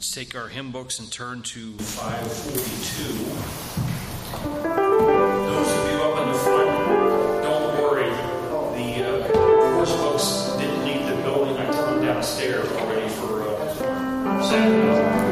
Let's take our hymn books and turn to 542. Those of you up in the front, don't worry. The course books didn't leave the building. I took them downstairs already for Saturday.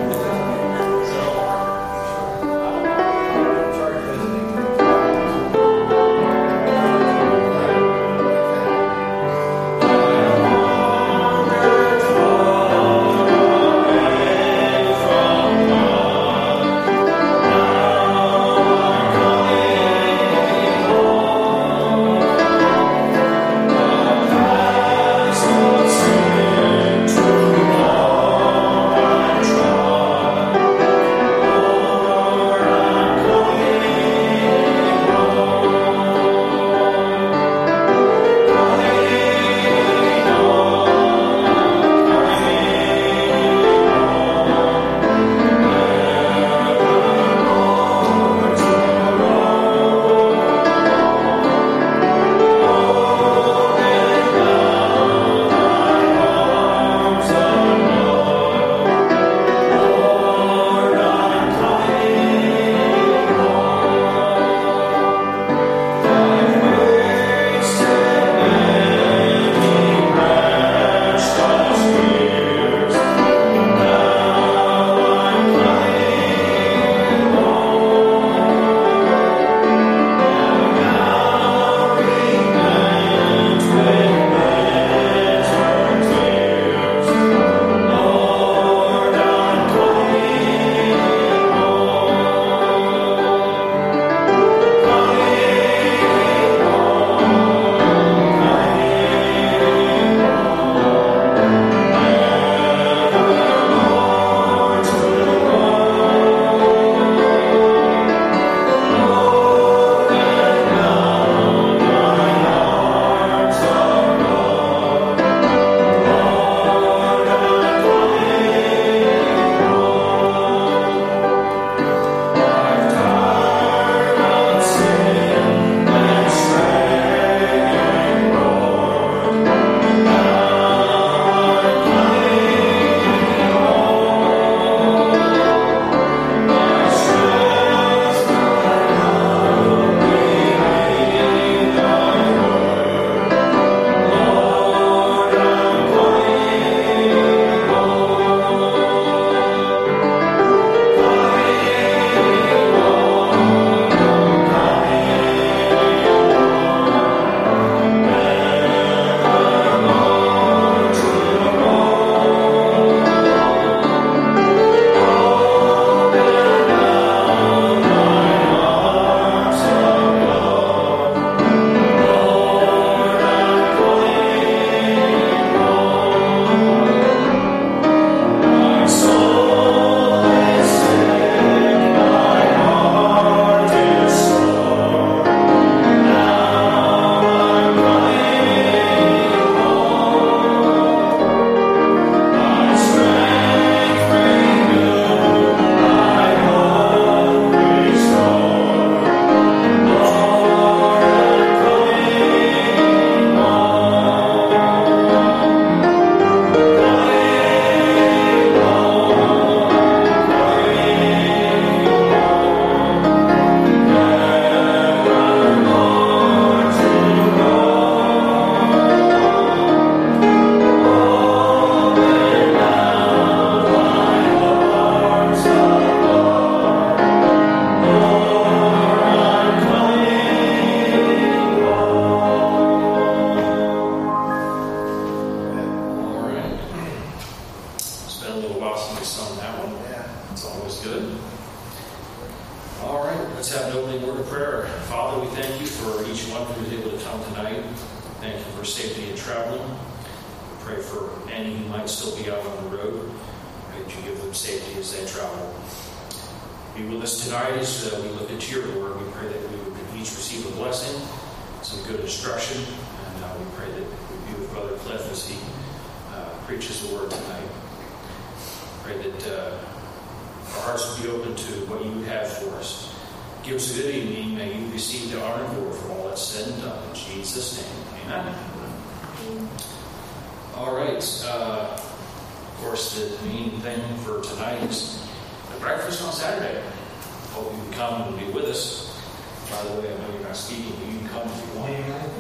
All right. Of course, the main thing for tonight tonight is the breakfast on Saturday. Hope you can come and be with us. By the way, I know you're not speaking, but you can come if you want.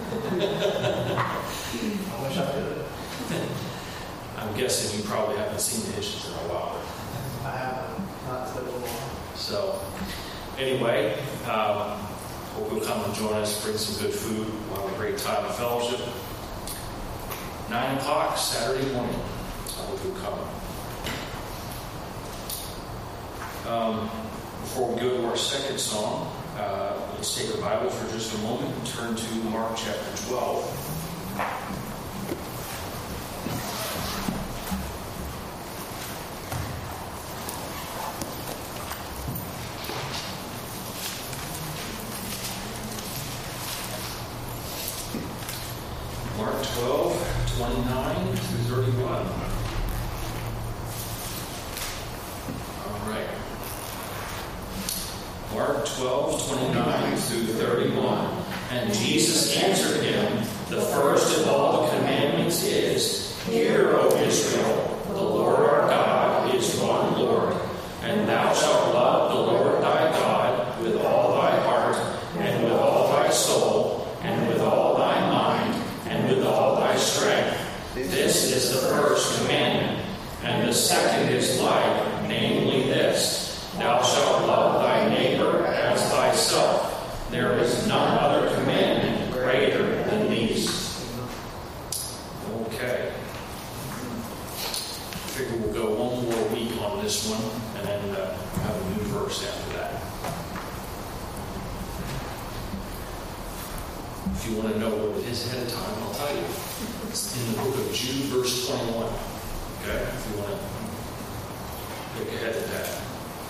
I wish I could. I'm guessing you probably haven't seen the Hitchens in a while. I haven't. Not so long. So, anyway, hope you'll come and join us, bring some good food. We'll have a great time of fellowship. 9 o'clock Saturday morning. I hope you'll come. Before we go to our second song, let's take our Bibles for just a moment and turn to Mark chapter 12. Mark 12, 29 through 31. All right. Mark 12, 29 through 31. And Jesus answered him, the first of all the commandments is, Hear, O Israel, the Lord our God is one Lord. And thou shalt love the Lord thy God with all thy heart, and with all thy soul, and with all thy mind, and with all thy strength. This is the first commandment. And the second is like, namely this, Thou shalt love thy neighbor as thyself. There is none other commandment greater than these. Okay. I figure we'll go one more week on this one, and then have a new verse after that. If you want to know what it is ahead of time, I'll tell you. It's in the book of Jude, verse 21. Okay? If you want to look ahead at that.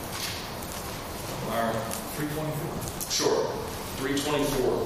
All right. 324. Sure. 324.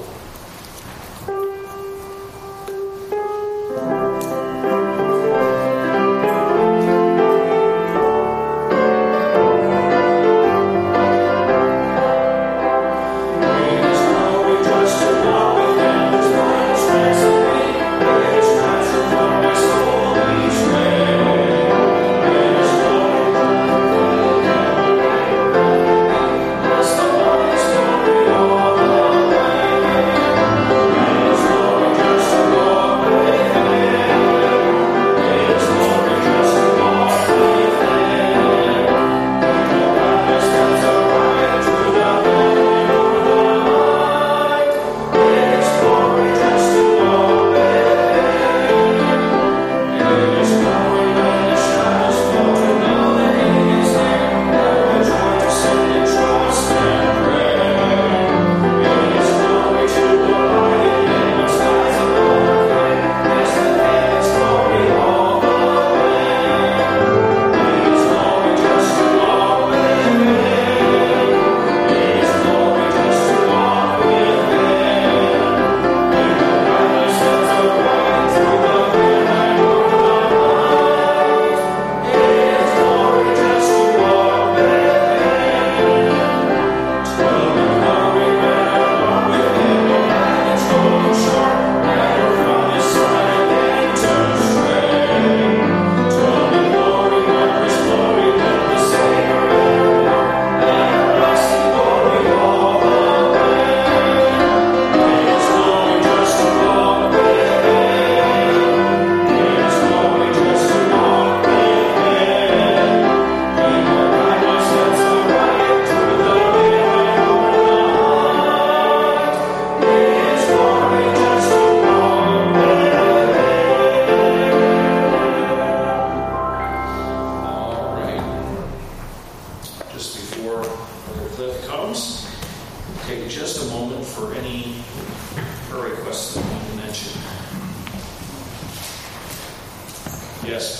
Yes,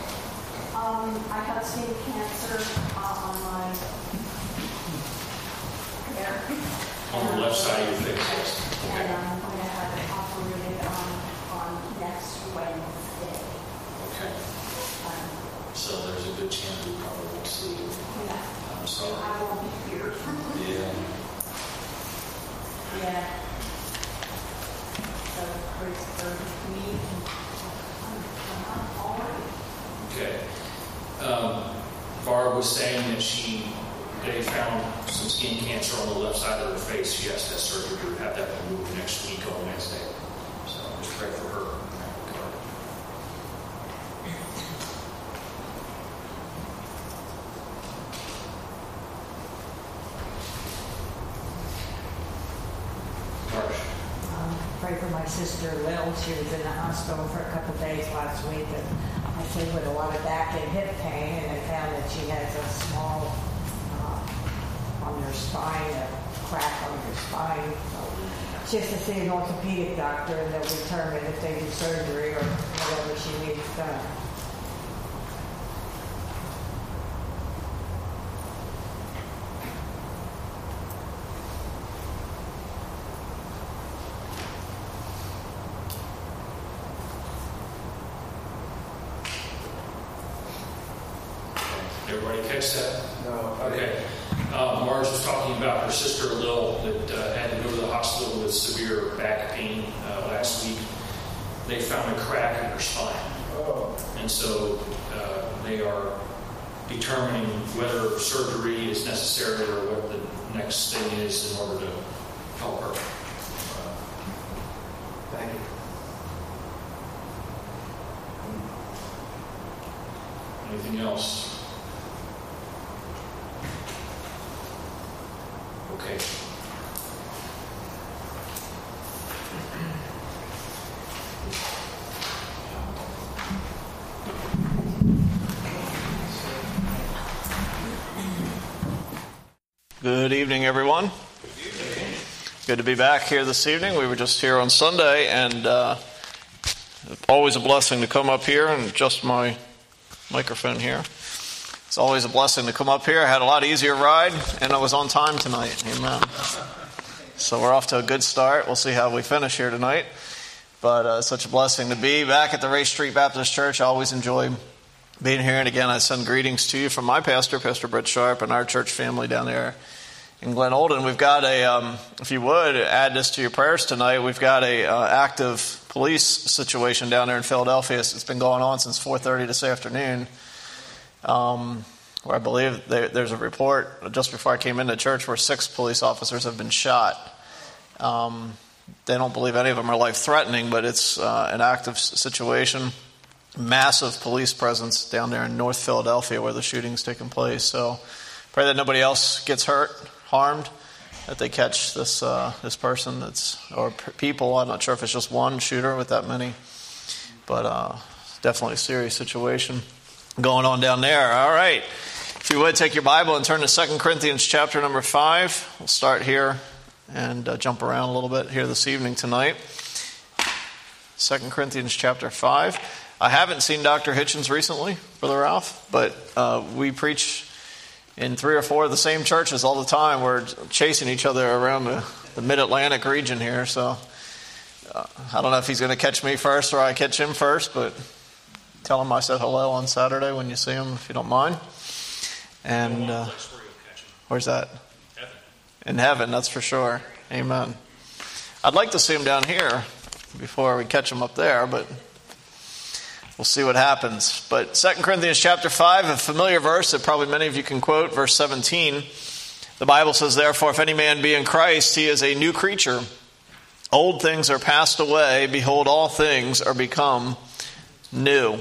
Barb. I had skin cancer on my hair. On the left side of your face, yes. And I'm going to have it operated on next Wednesday. Okay. So there's a good chance we probably won't see you. Yeah. I'm sorry. I won't be here. Yeah. Yeah. So praise for me. I'm already. Okay. Barb, was saying that they found some skin cancer on the left side of her face. She has to have surgery to have that removed next week on Wednesday. So just pray for her. Pray for my sister Lil. She was in the hospital for a couple of days last week, and I think with a lot of back and hip pain, and they found that she has a small on her spine, a crack on her spine. So she has to see an orthopedic doctor, and they'll determine if they do surgery or whatever she needs done. Everybody catch that? No. Okay. Marge was talking about her sister Lil that had to go to the hospital with severe back pain last week. They found a crack in her spine. Oh. And so they are determining whether surgery is necessary or what the next thing is in order to help her. Thank you. Anything else? Okay. Good evening, everyone. Good to be back here this evening. We were just here on Sunday, and always a blessing to come up here and adjust my microphone here. It's always a blessing to come up here. I had a lot easier ride, and I was on time tonight. Amen. So we're off to a good start. We'll see how we finish here tonight. But it's such a blessing to be back at the Race Street Baptist Church. I always enjoy being here. And again, I send greetings to you from my pastor, Pastor Brett Sharp, and our church family down there in Glen Olden. We've got if you would, add this to your prayers tonight. We've got a active police situation down there in Philadelphia. It's been going on since 4:30 this afternoon. Where I believe there's a report just before I came into church where 6 police officers have been shot. They don't believe any of them are life-threatening, but it's an active situation. Massive police presence down there in North Philadelphia where the shooting's taking place. So pray that nobody else gets hurt, harmed, that they catch this person or people. I'm not sure if it's just one shooter with that many, but definitely a serious situation going on down there. All right. If you would, take your Bible and turn to 2 Corinthians chapter number 5. We'll start here and jump around a little bit here this evening tonight. 2 Corinthians chapter 5. I haven't seen Dr. Hitchens recently, Brother Ralph, but we preach in 3 or 4 of the same churches all the time. We're chasing each other around the Mid-Atlantic region here, so I don't know if he's going to catch me first or I catch him first, but tell him I said hello on Saturday when you see him, if you don't mind. And where's that? Heaven. In heaven, that's for sure. Amen. I'd like to see him down here before we catch him up there, but we'll see what happens. But 2 Corinthians chapter 5, a familiar verse that probably many of you can quote, verse 17. The Bible says, "Therefore, if any man be in Christ, he is a new creature. Old things are passed away. Behold, all things are become new."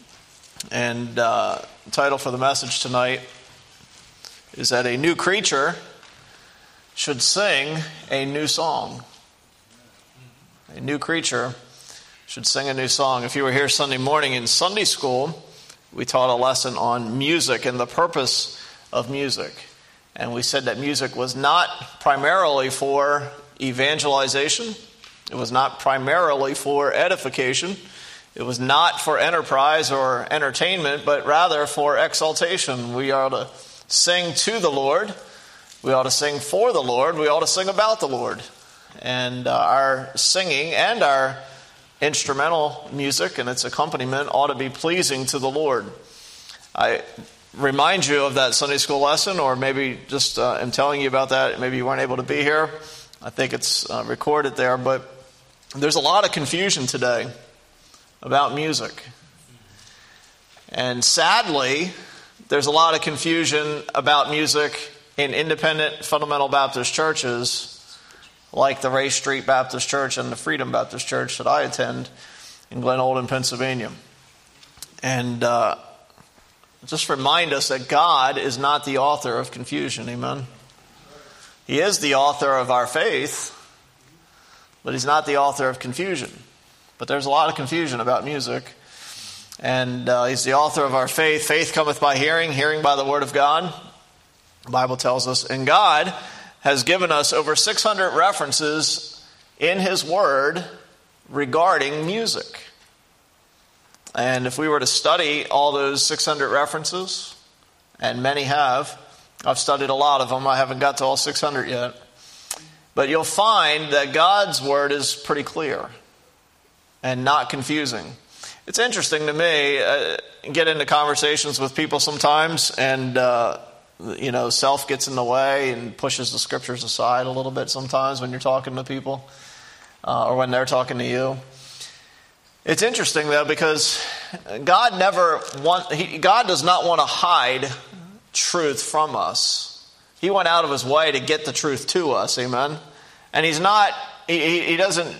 And the title for the message tonight is that a new creature should sing a new song. A new creature should sing a new song. If you were here Sunday morning in Sunday school, we taught a lesson on music and the purpose of music. And we said that music was not primarily for evangelization. It was not primarily for edification. It was not for enterprise or entertainment, but rather for exaltation. We are to sing to the Lord. We ought to sing for the Lord. We ought to sing about the Lord. And our singing and our instrumental music and its accompaniment ought to be pleasing to the Lord. I remind you of that Sunday school lesson, or maybe just am telling you about that. Maybe you weren't able to be here. I think it's recorded there. But there's a lot of confusion today about music. And sadly, there's a lot of confusion about music in independent fundamental Baptist churches like the Ray Street Baptist Church and the Freedom Baptist Church that I attend in Glen Olden, Pennsylvania. And just remind us that God is not the author of confusion, amen? He is the author of our faith, but He's not the author of confusion. But there's a lot of confusion about music. And He's the author of our faith. Faith cometh by hearing, hearing by the word of God. The Bible tells us. And God has given us over 600 references in His Word regarding music. And if we were to study all those 600 references, and many have, I've studied a lot of them, I haven't got to all 600 yet, but you'll find that God's Word is pretty clear and not confusing. It's interesting to me, get into conversations with people sometimes, and self gets in the way and pushes the scriptures aside a little bit sometimes when you're talking to people or when they're talking to you. It's interesting though, because God does not want to hide truth from us. He went out of His way to get the truth to us, amen. And He doesn't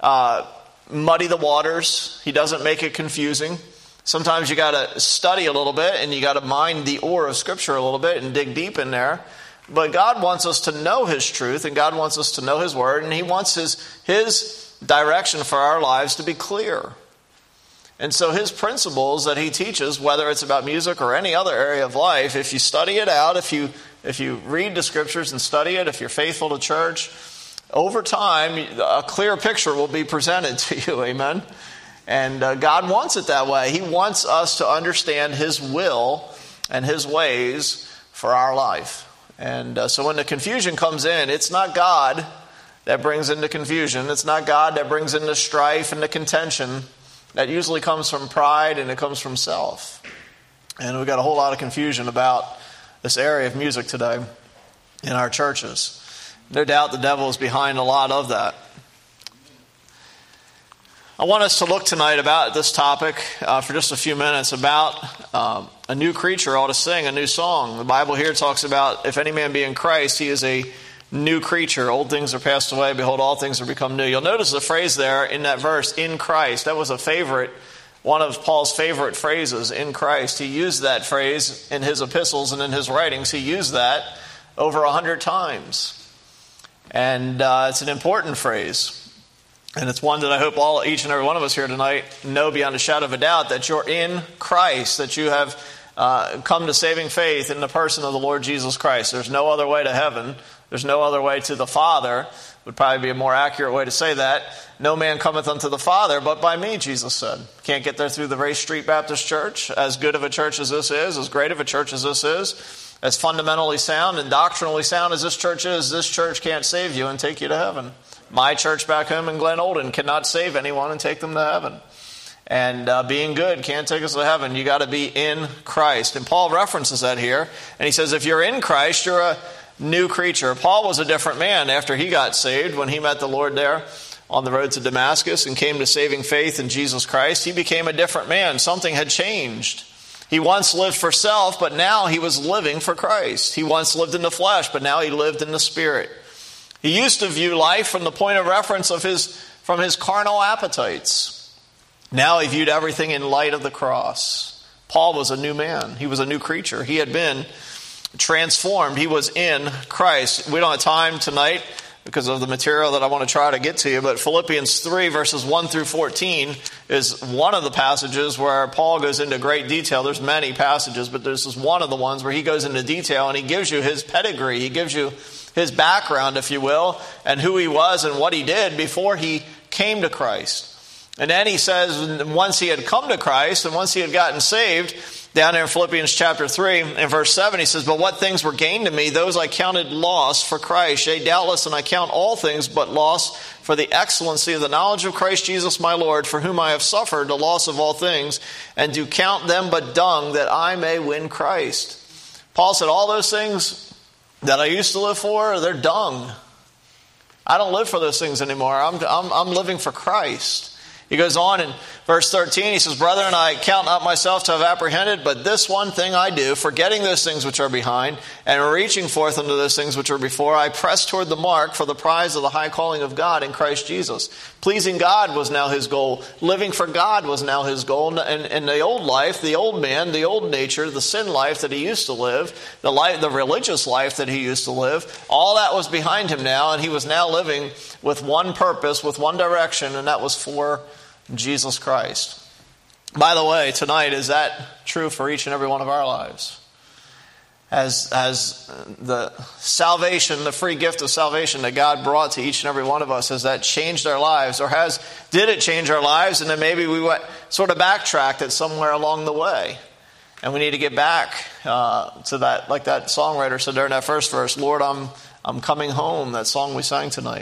muddy the waters. He doesn't make it confusing. Sometimes you got to study a little bit and you got to mine the ore of Scripture a little bit and dig deep in there. But God wants us to know His truth, and God wants us to know His Word, and He wants His direction for our lives to be clear. And so His principles that He teaches, whether it's about music or any other area of life, if you study it out, if you read the Scriptures and study it, if you're faithful to church, over time a clear picture will be presented to you, amen? And God wants it that way. He wants us to understand His will and His ways for our life. And so when the confusion comes in, it's not God that brings into confusion. It's not God that brings into strife and the contention. That usually comes from pride and it comes from self. And we've got a whole lot of confusion about this area of music today in our churches. No doubt the devil is behind a lot of that. I want us to look tonight about this topic for just a few minutes about a new creature ought to sing a new song. The Bible here talks about if any man be in Christ, he is a new creature. Old things are passed away. Behold, all things are become new. You'll notice the phrase there in that verse, in Christ. That was one of Paul's favorite phrases, in Christ. He used that phrase in his epistles and in his writings. He used that over 100 times. And it's an important phrase. And it's one that I hope each and every one of us here tonight know beyond a shadow of a doubt that you're in Christ, that you have come to saving faith in the person of the Lord Jesus Christ. There's no other way to heaven. There's no other way to the Father. Would probably be a more accurate way to say that. No man cometh unto the Father but by me, Jesus said. Can't get there through the Ray Street Baptist Church. As good of a church as this is, as great of a church as this is, as fundamentally sound and doctrinally sound as this church can't save you and take you to heaven. My church back home in Glen Olden cannot save anyone and take them to heaven. And being good can't take us to heaven. You got to be in Christ. And Paul references that here. And he says, if you're in Christ, you're a new creature. Paul was a different man after he got saved. When he met the Lord there on the road to Damascus and came to saving faith in Jesus Christ, he became a different man. Something had changed. He once lived for self, but now he was living for Christ. He once lived in the flesh, but now he lived in the Spirit. He used to view life from the point of reference from his carnal appetites. Now he viewed everything in light of the cross. Paul was a new man. He was a new creature. He had been transformed. He was in Christ. We don't have time tonight because of the material that I want to try to get to you, but Philippians 3 verses 1 through 14 is one of the passages where Paul goes into great detail. There's many passages, but this is one of the ones where he goes into detail and he gives you his pedigree. He gives you his background, if you will, and who he was and what he did before he came to Christ. And then he says, once he had come to Christ and once he had gotten saved, down there in Philippians chapter 3 and verse 7, he says, but what things were gained to me, those I counted loss for Christ. Yea, doubtless, and I count all things but loss for the excellency of the knowledge of Christ Jesus my Lord, for whom I have suffered the loss of all things, and do count them but dung, that I may win Christ. Paul said, all those things that I used to live for, they're dung. I don't live for those things anymore. I'm living for Christ. He goes on in verse 13, he says, "Brethren, I count not myself to have apprehended, but this one thing I do, forgetting those things which are behind, and reaching forth unto those things which are before, I press toward the mark for the prize of the high calling of God in Christ Jesus." Pleasing God was now his goal. Living for God was now his goal. And the old life, the old man, the old nature, the sin life that he used to live, the religious life that he used to live, all that was behind him now, and he was now living with one purpose, with one direction, and that was for Jesus Christ. By the way, tonight, is that true for each and every one of our lives? As the salvation, the free gift of salvation that God brought to each and every one of us, has that changed our lives? Or did it change our lives, and then maybe we sort of backtracked it somewhere along the way? And we need to get back to that, like that songwriter said during that first verse, "Lord, I'm coming home," that song we sang tonight.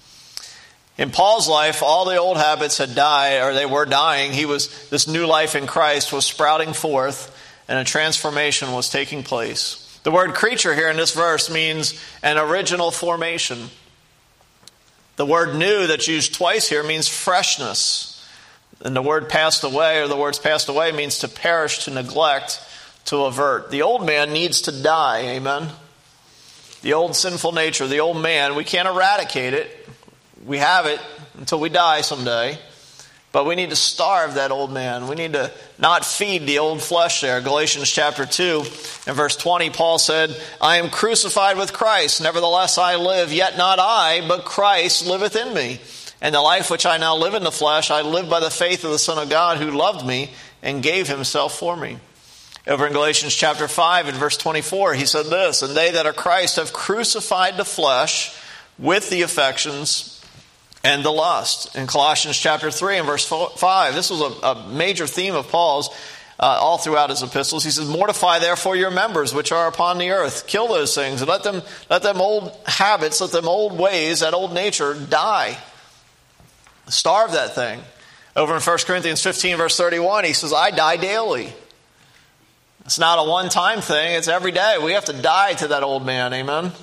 In Paul's life, all the old habits had died, or they were dying. This new life in Christ was sprouting forth, and a transformation was taking place. The word creature here in this verse means an original formation. The word new that's used twice here means freshness. And the word passed away, or the words passed away, means to perish, to neglect, to avert. The old man needs to die, amen? The old sinful nature, the old man, we can't eradicate it. We have it until we die someday. But we need to starve that old man. We need to not feed the old flesh there. Galatians chapter 2 and verse 20, Paul said, "I am crucified with Christ. Nevertheless I live, yet not I, but Christ liveth in me. And the life which I now live in the flesh, I live by the faith of the Son of God who loved me and gave himself for me." Over in Galatians chapter 5 and verse 24, he said this, "And they that are Christ have crucified the flesh with the affections and the lust." In Colossians chapter 3 and verse 5, this was a major theme of Paul's all throughout his epistles. He says, "Mortify therefore your members which are upon the earth. Kill those things, and let them old habits, let them old ways, that old nature die." Starve that thing. Over in 1 Corinthians 15 verse 31, he says, "I die daily." It's not a one-time thing. It's every day. We have to die to that old man. Amen?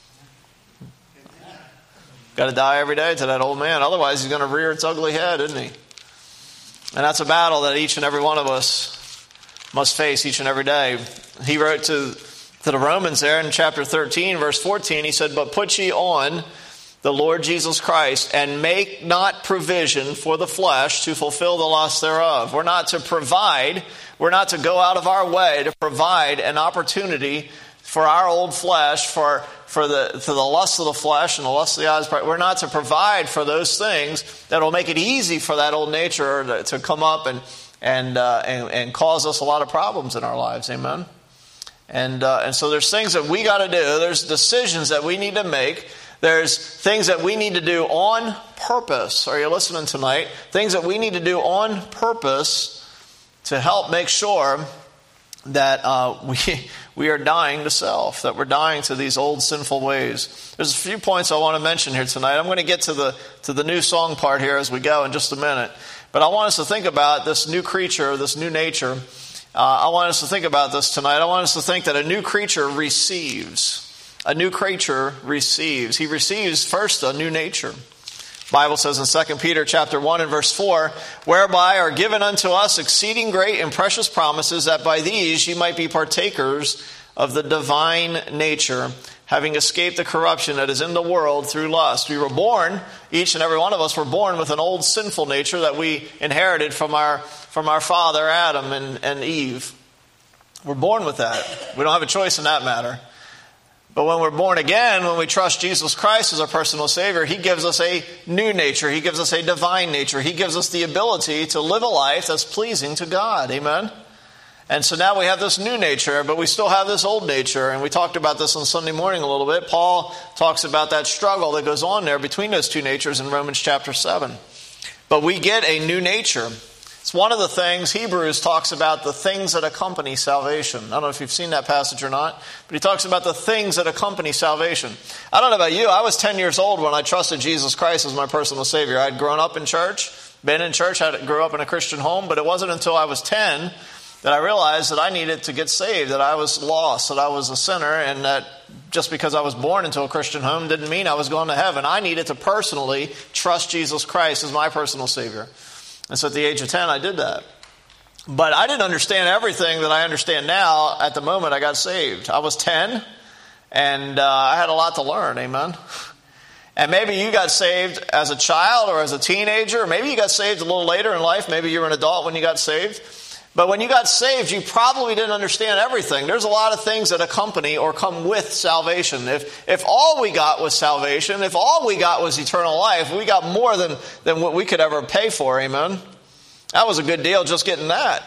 Got to die every day to that old man. Otherwise, he's going to rear its ugly head, isn't he? And that's a battle that each and every one of us must face each and every day. He wrote to the Romans there in chapter 13, verse 14, he said, "But put ye on the Lord Jesus Christ, and make not provision for the flesh to fulfill the lust thereof." We're not to provide. We're not to go out of our way to provide an opportunity for our old flesh, for the lust of the flesh and the lust of the eyes. We're not to provide for those things that will make it easy for that old nature to come up and cause us a lot of problems in our lives. Amen? And so there's things that we got to do. There's decisions that we need to make. There's things that we need to do on purpose. Are you listening tonight? Things that we need to do on purpose to help make sure that we are dying to self, that we're dying to these old sinful ways. There's a few points I want to mention here tonight. I'm going to get to the new song part here as we go in just a minute. But I want us to think about this new creature, this new nature. I want us to think about this tonight. I want us to think that a new creature receives. A new creature receives. He receives first a new nature. The Bible says in 2 Peter chapter 1 and verse 4, "Whereby are given unto us exceeding great and precious promises, that by these ye might be partakers of the divine nature, having escaped the corruption that is in the world through lust." We were born, each and every one of us were born with an old sinful nature that we inherited from our father Adam and Eve. We're born with that. We don't have a choice in that matter. But when we're born again, when we trust Jesus Christ as our personal Savior, He gives us a new nature. He gives us a divine nature. He gives us the ability to live a life that's pleasing to God. Amen? And so now we have this new nature, but we still have this old nature. And we talked about this on Sunday morning a little bit. Paul talks about that struggle that goes on there between those two natures in Romans chapter 7. But we get a new nature. It's one of the things, Hebrews talks about the things that accompany salvation. I don't know if you've seen that passage or not, but he talks about the things that accompany salvation. I don't know about you, I was 10 years old when I trusted Jesus Christ as my personal Savior. I'd grown up in church, been in church, I grew up in a Christian home, but it wasn't until I was 10 that I realized that I needed to get saved, that I was lost, that I was a sinner, and that just because I was born into a Christian home didn't mean I was going to heaven. I needed to personally trust Jesus Christ as my personal Savior. And so at the age of 10, I did that. But I didn't understand everything that I understand now at the moment I got saved. I was 10, and I had a lot to learn, amen? And maybe you got saved as a child or as a teenager, or maybe you got saved a little later in life. Maybe you were an adult when you got saved. But when you got saved, you probably didn't understand everything. There's a lot of things that accompany or come with salvation. If all we got was salvation, if all we got was eternal life, we got more than what we could ever pay for, amen? That was a good deal just getting that.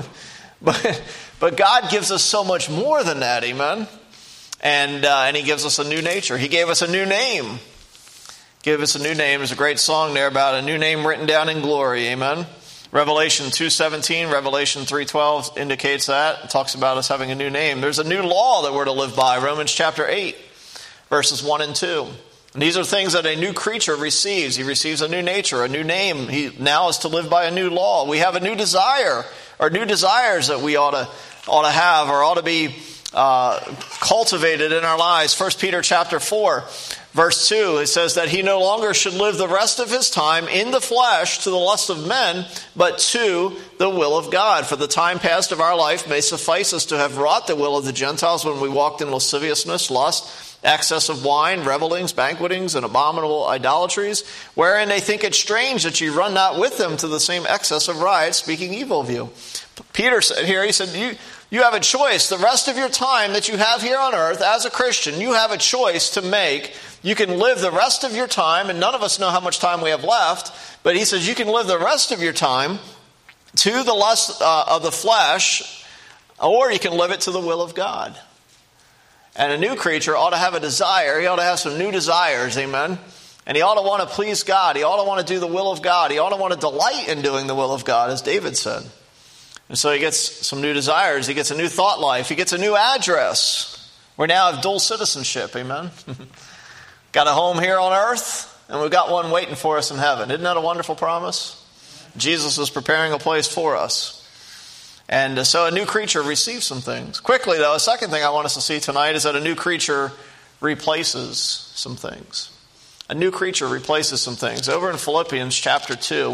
But God gives us so much more than that, amen? And He gives us a new nature. He gave us a new name. Give us a new name. There's a great song there about a new name written down in glory, amen? Revelation 2:17, Revelation 3:12 indicates that. It talks about us having a new name. There's a new law that we're to live by, Romans chapter 8, verses 1 and 2. And these are things that a new creature receives. He receives a new nature, a new name. He now is to live by a new law. We have a new desire, or new desires that we ought to have, or ought to be cultivated in our lives. 1 Peter chapter 4, verse 2, it says that he no longer should live the rest of his time in the flesh to the lust of men, but to the will of God. For the time past of our life may suffice us to have wrought the will of the Gentiles when we walked in lasciviousness, lust, excess of wine, revelings, banquetings, and abominable idolatries, wherein they think it strange that you run not with them to the same excess of riot, speaking evil of you. Peter said here, he said, you have a choice. The rest of your time that you have here on earth as a Christian, you have a choice to make. You can live the rest of your time, and none of us know how much time we have left, but he says you can live the rest of your time to the lust of the flesh, or you can live it to the will of God. And a new creature ought to have a desire. He ought to have some new desires, amen? And he ought to want to please God. He ought to want to do the will of God. He ought to want to delight in doing the will of God, as David said. And so he gets some new desires. He gets a new thought life. He gets a new address. We now have dual citizenship, amen? Got a home here on earth, and we've got one waiting for us in heaven. Isn't that a wonderful promise? Jesus is preparing a place for us. And so a new creature receives some things. Quickly, though, a second thing I want us to see tonight is that a new creature replaces some things. A new creature replaces some things. Over in Philippians chapter 2,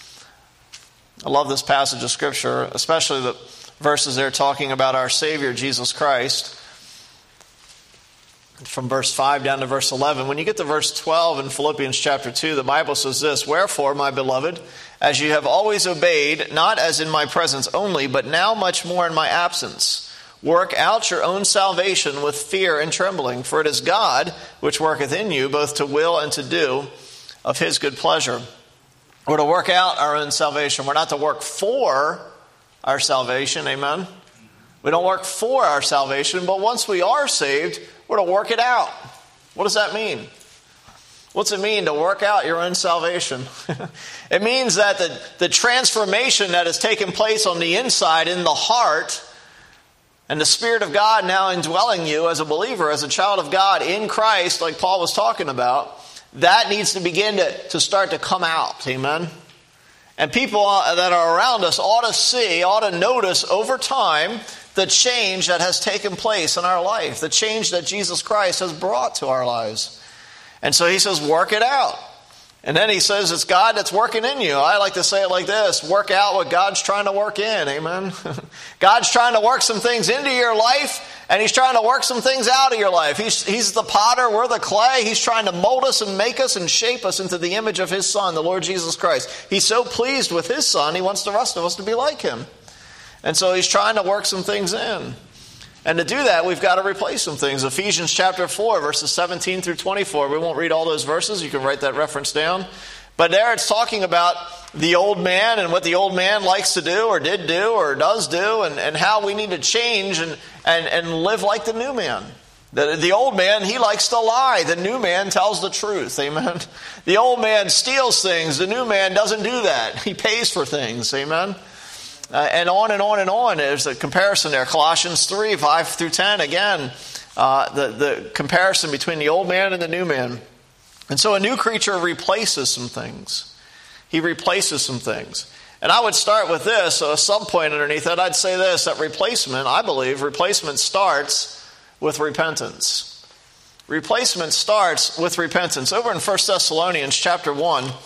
I love this passage of Scripture, especially the verses there talking about our Savior, Jesus Christ. From verse 5 down to verse 11. When you get to verse 12 in Philippians chapter 2, the Bible says this, "Wherefore, my beloved, as you have always obeyed, not as in my presence only, but now much more in my absence, work out your own salvation with fear and trembling. For it is God which worketh in you, both to will and to do of his good pleasure." We're to work out our own salvation. We're not to work for our salvation, amen? We don't work for our salvation, but once we are saved, we're to work it out. What does that mean? What's it mean to work out your own salvation? It means that the transformation that has taken place on the inside in the heart, and the Spirit of God now indwelling you as a believer, as a child of God in Christ, like Paul was talking about, that needs to begin to start to come out. Amen? And people that are around us ought to notice over time the change that has taken place in our life, the change that Jesus Christ has brought to our lives. And so he says, work it out. And then he says, it's God that's working in you. I like to say it like this, work out what God's trying to work in. Amen? God's trying to work some things into your life, and he's trying to work some things out of your life. He's the potter, we're the clay. He's trying to mold us and make us and shape us into the image of his Son, the Lord Jesus Christ. He's so pleased with his Son, he wants the rest of us to be like him. And so he's trying to work some things in. And to do that, we've got to replace some things. Ephesians chapter 4, verses 17 through 24. We won't read all those verses. You can write that reference down. But there it's talking about the old man and what the old man likes to do or did do or does do, and how we need to change and live like the new man. The old man, he likes to lie. The new man tells the truth. Amen. The old man steals things. The new man doesn't do that. He pays for things. Amen. And on and on and on. There's a comparison there. Colossians 3, 5 through 10. Again, the comparison between the old man and the new man. And so a new creature replaces some things. He replaces some things. And I would start with this. So a sub-point underneath that, I'd say this, that replacement starts with repentance. Replacement starts with repentance. Over in 1 Thessalonians chapter 1,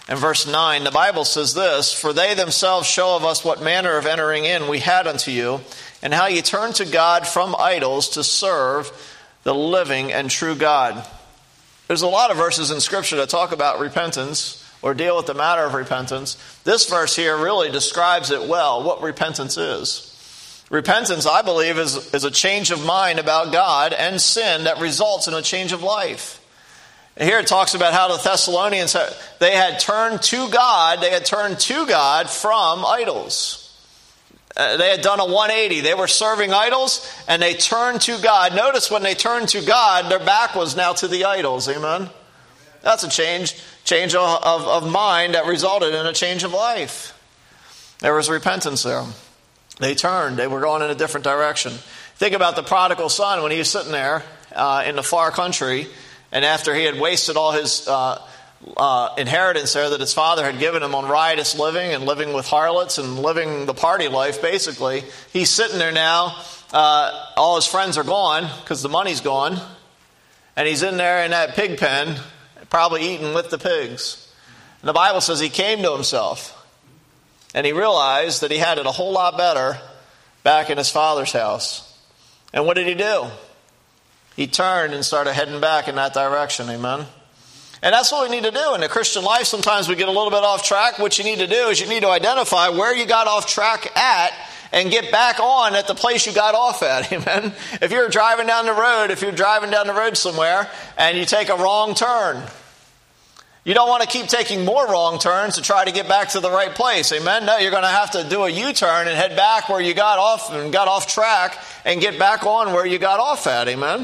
And verse 9, the Bible says this, "For they themselves show of us what manner of entering in we had unto you, and how ye turned to God from idols to serve the living and true God." There's a lot of verses in Scripture that talk about repentance or deal with the matter of repentance. This verse here really describes it well, what repentance is. Repentance, I believe, is a change of mind about God and sin that results in a change of life. And here it talks about how the Thessalonians, they had turned to God. They had turned to God from idols. They had done a 180. They were serving idols, and they turned to God. Notice when they turned to God, their back was now to the idols. Amen? That's a change of mind that resulted in a change of life. There was repentance there. They turned. They were going in a different direction. Think about the prodigal son when he was sitting there in the far country, and after he had wasted all his inheritance there that his father had given him on riotous living and living with harlots and living the party life, basically, he's sitting there now. All his friends are gone because the money's gone, and he's in there in that pig pen, probably eating with the pigs. And the Bible says he came to himself, and he realized that he had it a whole lot better back in his father's house. And what did he do? He turned and started heading back in that direction. Amen? And that's what we need to do. In the Christian life, sometimes we get a little bit off track. What you need to do is you need to identify where you got off track at and get back on at the place you got off at. Amen? If you're driving down the road somewhere and you take a wrong turn, you don't want to keep taking more wrong turns to try to get back to the right place. Amen? No, you're going to have to do a U-turn and head back where you got off track and get back on where you got off at. Amen?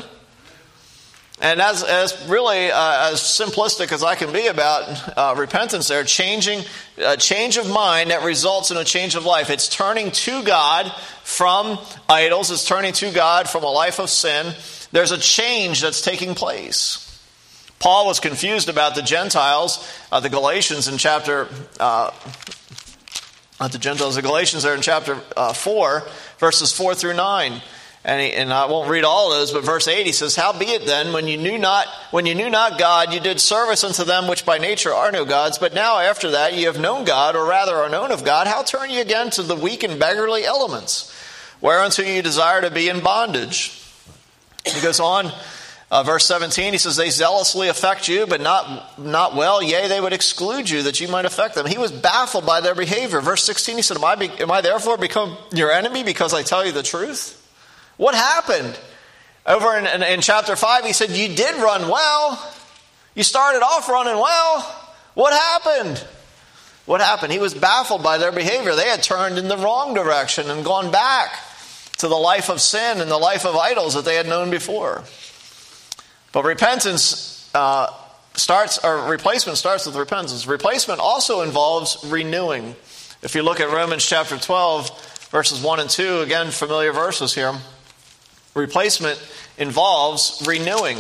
And as really as simplistic as I can be about repentance there, a change of mind that results in a change of life. It's turning to God from idols. It's turning to God from a life of sin. There's a change that's taking place. Paul was confused about the Gentiles, the Galatians in chapter, the Galatians there in chapter 4, verses 4 through 9. And I won't read all of those, but verse 8, he says, "Howbeit then, when you knew not God, you did service unto them which by nature are no gods. But now after that ye have known God, or rather are known of God, how turn ye again to the weak and beggarly elements, whereunto you desire to be in bondage?" He goes on, verse 17, he says, "They zealously affect you, but not well. Yea, they would exclude you, that you might affect them." He was baffled by their behavior. Verse 16, he said, Am I therefore become your enemy because I tell you the truth? What happened? Over in chapter 5, he said, you did run well. You started off running well. What happened? What happened? He was baffled by their behavior. They had turned in the wrong direction and gone back to the life of sin and the life of idols that they had known before. But replacement starts with repentance. Replacement also involves renewing. If you look at Romans chapter 12, verses 1 and 2, again, familiar verses here. Replacement involves renewing.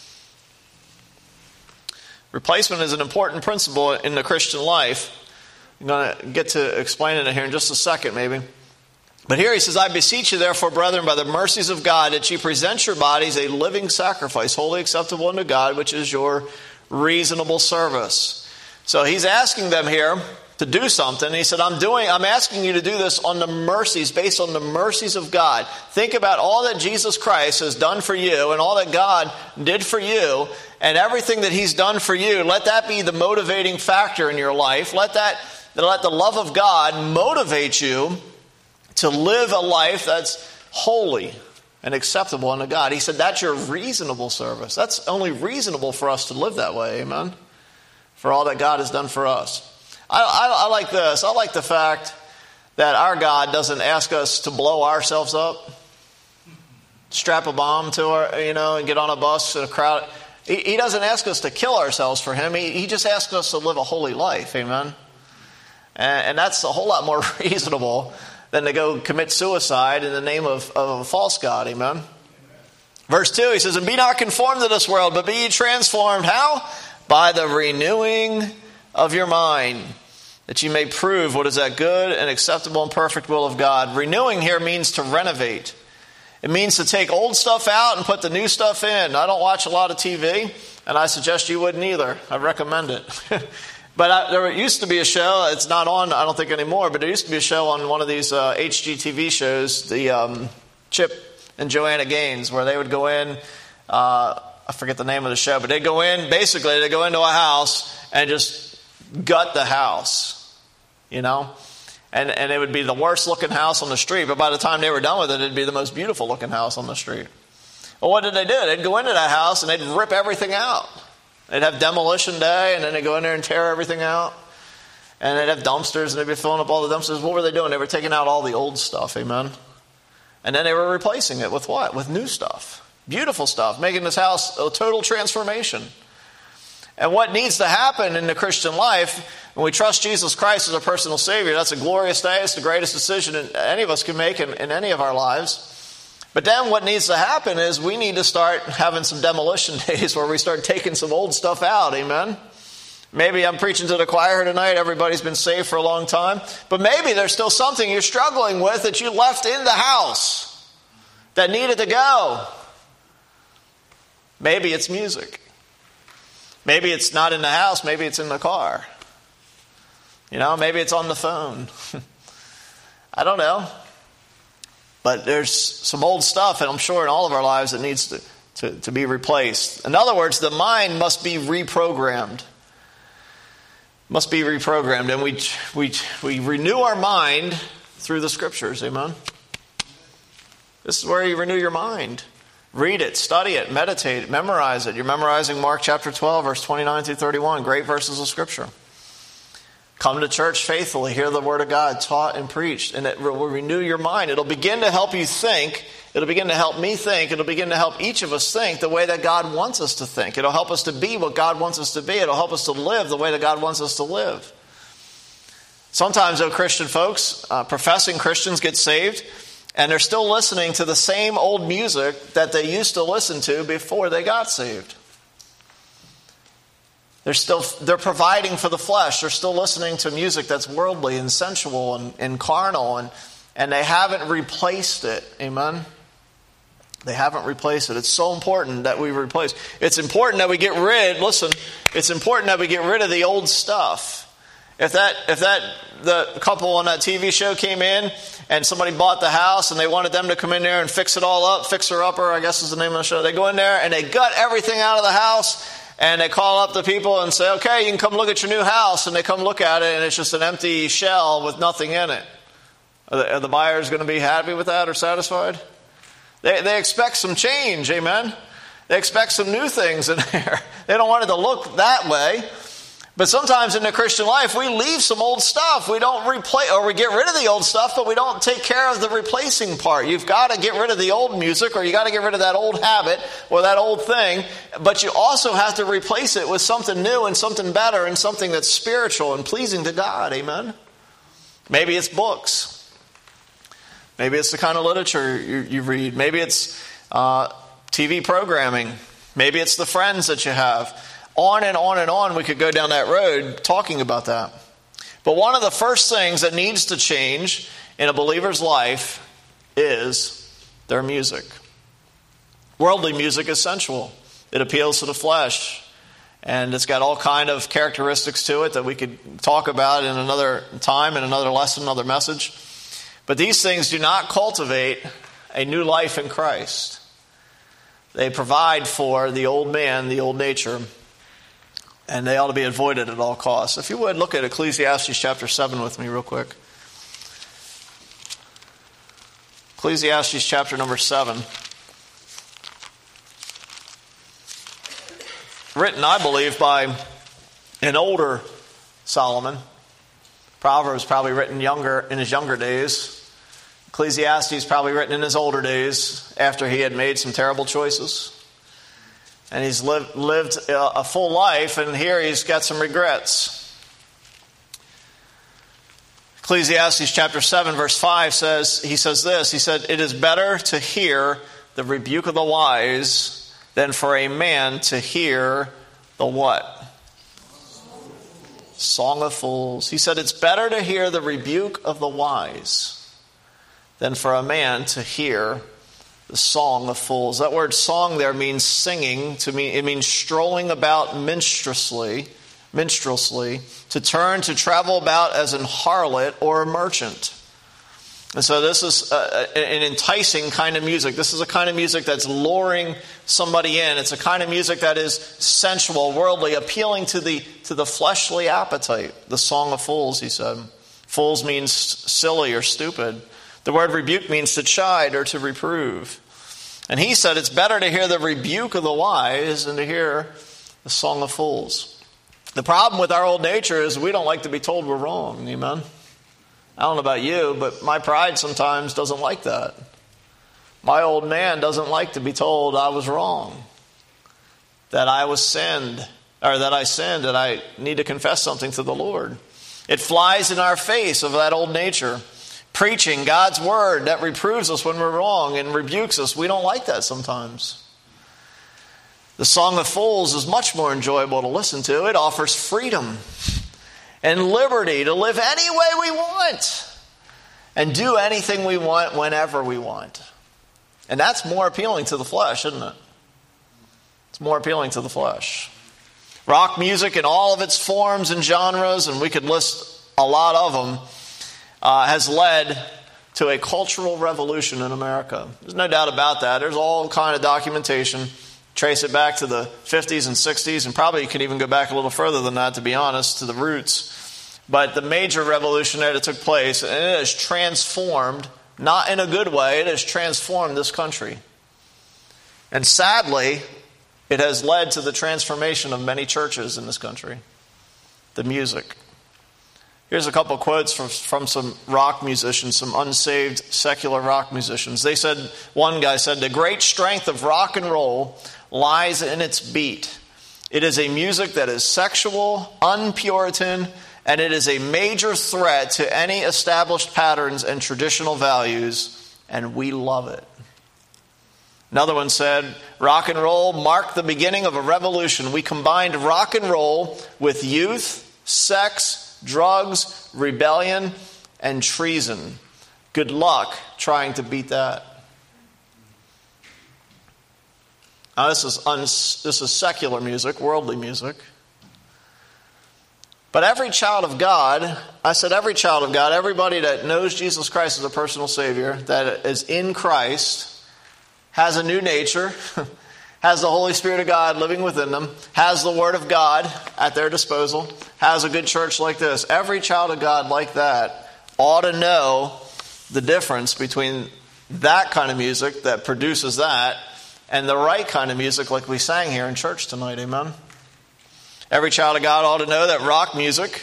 Replacement is an important principle in the Christian life. I'm going to get to explaining it here in just a second, maybe. But here he says, "I beseech you, therefore, brethren, by the mercies of God, that ye present your bodies a living sacrifice, wholly acceptable unto God, which is your reasonable service." So he's asking them here to do something. He said, I'm asking you to do this on the mercies, based on the mercies of God. Think about all that Jesus Christ has done for you and all that God did for you and everything that he's done for you. Let that be the motivating factor in your life. Let the love of God motivate you to live a life that's holy and acceptable unto God. He said that's your reasonable service. That's only reasonable for us to live that way, amen? For all that God has done for us. I like this. I like the fact that our God doesn't ask us to blow ourselves up, strap a bomb to our, and get on a bus in a crowd. He doesn't ask us to kill ourselves for him. He just asks us to live a holy life, amen? And that's a whole lot more reasonable than to go commit suicide in the name of a false god, amen? Verse 2, he says, "And be not conformed to this world, but be ye transformed." How? "By the renewing of your mind, that you may prove what is that good and acceptable and perfect will of God." Renewing here means to renovate. It means to take old stuff out and put the new stuff in. I don't watch a lot of TV, and I suggest you wouldn't either. I recommend it. But there used to be a show, it's not on, I don't think anymore, but there used to be a show on one of these HGTV shows, the Chip and Joanna Gaines, where they would go in, I forget the name of the show, but they'd go in, basically they'd go into a house and just gut the house, you know? And it would be the worst looking house on the street, but by the time they were done with it, it'd be the most beautiful looking house on the street. Well, what did they do? They'd go into that house and they'd rip everything out. They'd have demolition day, and then they'd go in there and tear everything out. And they'd have dumpsters, and they'd be filling up all the dumpsters. What were they doing? They were taking out all the old stuff, amen? And then they were replacing it with what? With new stuff. Beautiful stuff, making this house a total transformation. And what needs to happen in the Christian life, when we trust Jesus Christ as our personal Savior, that's a glorious day. It's the greatest decision any of us can make in any of our lives. But then what needs to happen is we need to start having some demolition days where we start taking some old stuff out, amen? Maybe I'm preaching to the choir tonight. Everybody's been saved for a long time. But maybe there's still something you're struggling with that you left in the house that needed to go. Maybe it's music. Maybe it's not in the house. Maybe it's in the car. You know, maybe it's on the phone. I don't know. But there's some old stuff, and I'm sure in all of our lives, that needs to be replaced. In other words, the mind must be reprogrammed. Must be reprogrammed. And we renew our mind through the Scriptures. Amen? This is where you renew your mind. Read it, study it, meditate it, memorize it. You're memorizing Mark chapter 12, verse 29 through 31. Great verses of Scripture. Come to church faithfully, hear the Word of God taught and preached, and it will renew your mind. It'll begin to help you think. It'll begin to help me think. It'll begin to help each of us think the way that God wants us to think. It'll help us to be what God wants us to be. It'll help us to live the way that God wants us to live. Sometimes, though, Christian folks, professing Christians get saved, and they're still listening to the same old music that they used to listen to before they got saved. They're providing for the flesh. They're still listening to music that's worldly and sensual and carnal, and they haven't replaced it. Amen? They haven't replaced it. It's so important that we replace. It's important that we get rid, listen, it's important that we get rid of the old stuff. If the couple on that TV show came in and somebody bought the house and they wanted them to come in there and fix it all up, Fixer Upper, I guess is the name of the show. They go in there and they gut everything out of the house. And they call up the people and say, okay, you can come look at your new house. And they come look at it, and it's just an empty shell with nothing in it. Are the buyers going to be happy with that or satisfied? They expect some change, amen? They expect some new things in there. They don't want it to look that way. But sometimes in the Christian life, we leave some old stuff. We don't replace, or we get rid of the old stuff, but we don't take care of the replacing part. You've got to get rid of the old music, or you got to get rid of that old habit or that old thing. But you also have to replace it with something new and something better and something that's spiritual and pleasing to God. Amen? Maybe it's books. Maybe it's the kind of literature you read. Maybe it's TV programming. Maybe it's the friends that you have. On and on and on we could go down that road talking about that. But one of the first things that needs to change in a believer's life is their music. Worldly music is sensual. It appeals to the flesh. And it's got all kind of characteristics to it that we could talk about in another time, in another lesson, another message. But these things do not cultivate a new life in Christ. They provide for the old man, the old nature, and they ought to be avoided at all costs. If you would, look at Ecclesiastes chapter 7 with me real quick. Ecclesiastes chapter number 7. Written, I believe, by an older Solomon. Proverbs probably written in his younger days. Ecclesiastes probably written in his older days after he had made some terrible choices. And he's lived a full life, and here he's got some regrets. Ecclesiastes chapter 7 verse 5 says, he says this, he said, "It is better to hear the rebuke of the wise than for a man to hear the" what? Song of fools. He said it's better to hear the rebuke of the wise than for a man to hear the song of fools. That word song there means singing. It means strolling about minstrelsy minstrelsy, to turn to travel about as an harlot or a merchant. And so this is an enticing kind of music. This is a kind of music that's luring somebody in. It's a kind of music that is sensual, worldly, appealing to the fleshly appetite. The song of fools, he said. Fools means silly or stupid. The word rebuke means to chide or to reprove. And he said it's better to hear the rebuke of the wise than to hear the song of fools. The problem with our old nature is we don't like to be told we're wrong. Amen? I don't know about you, but my pride sometimes doesn't like that. My old man doesn't like to be told I was wrong, that I sinned, and I need to confess something to the Lord. It flies in our face of that old nature. Preaching God's word that reproves us when we're wrong and rebukes us. We don't like that sometimes. The Song of Fools is much more enjoyable to listen to. It offers freedom and liberty to live any way we want and do anything we want whenever we want. And that's more appealing to the flesh, isn't it? It's more appealing to the flesh. Rock music in all of its forms and genres, and we could list a lot of them, has led to a cultural revolution in America. There's no doubt about that. There's all kind of documentation. Trace it back to the 50s and 60s, and probably you can even go back a little further than that, to be honest, to the roots. But the major revolution that took place, and it has transformed, not in a good way, it has transformed this country. And sadly, it has led to the transformation of many churches in this country. The music. Here's a couple of quotes from some rock musicians, some unsaved secular rock musicians. They said, one guy said, "The great strength of rock and roll lies in its beat. It is a music that is sexual, un-Puritan, and it is a major threat to any established patterns and traditional values, and we love it." Another one said, "Rock and roll marked the beginning of a revolution. We combined rock and roll with youth, sex, drugs, rebellion, and treason. Good luck trying to beat that." Now this is secular music, worldly music. But every child of God, I said every child of God, everybody that knows Jesus Christ as a personal Savior, that is in Christ, has a new nature, has the Holy Spirit of God living within them, has the Word of God at their disposal, has a good church like this. Every child of God like that ought to know the difference between that kind of music that produces that and the right kind of music like we sang here in church tonight. Amen? Every child of God ought to know that rock music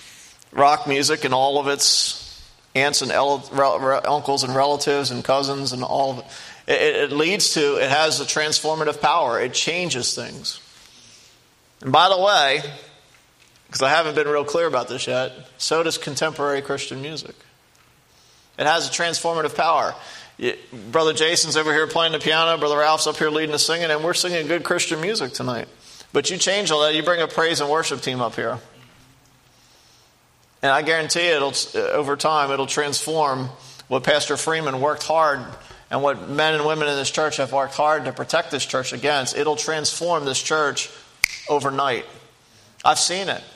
and all of its aunts and uncles and relatives and cousins and all of it, it has a transformative power. It changes things. And by the way, because I haven't been real clear about this yet, so does contemporary Christian music. It has a transformative power. Brother Jason's over here playing the piano, Brother Ralph's up here leading us singing, and we're singing good Christian music tonight. But you change all that, you bring a praise and worship team up here. And I guarantee over time, it'll transform what Pastor Freeman worked hard and what men and women in this church have worked hard to protect this church against. It'll transform this church overnight. I've seen it.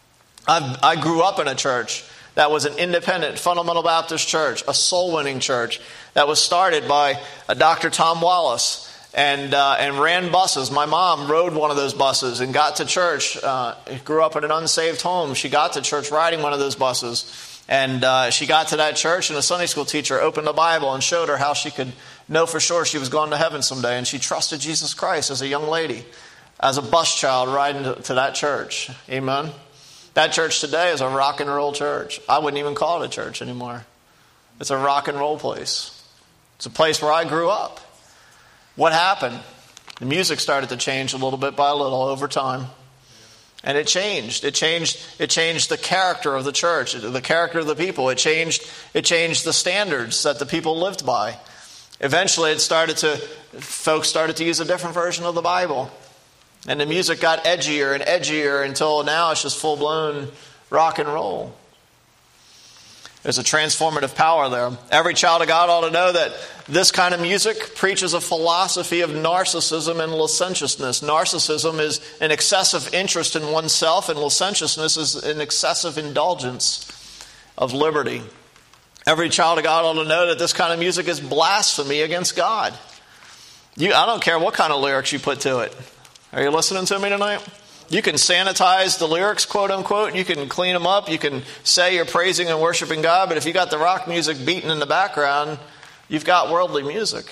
I grew up in a church that was an independent fundamental Baptist church, a soul-winning church that was started by Dr. Tom Wallace and ran buses. My mom rode one of those buses and got to church. Grew up in an unsaved home. She got to church riding one of those buses. And she got to that church, and a Sunday school teacher opened the Bible and showed her how she could know for sure she was going to heaven someday. And she trusted Jesus Christ as a young lady, as a bus child riding to that church. Amen? That church today is a rock and roll church. I wouldn't even call it a church anymore. It's a rock and roll place. It's a place where I grew up. What happened? The music started to change a little bit by a little over time. And it changed. It changed the character of the church, the character of the people. It changed the standards that the people lived by. Eventually folks started to use a different version of the Bible. And the music got edgier and edgier until now it's just full-blown rock and roll. There's a transformative power there. Every child of God ought to know that this kind of music preaches a philosophy of narcissism and licentiousness. Narcissism is an excessive interest in oneself, and licentiousness is an excessive indulgence of liberty. Every child of God ought to know that this kind of music is blasphemy against God. I don't care what kind of lyrics you put to it. Are you listening to me tonight? You can sanitize the lyrics, quote unquote. You can clean them up. You can say you're praising and worshiping God. But if you got the rock music beating in the background, you've got worldly music.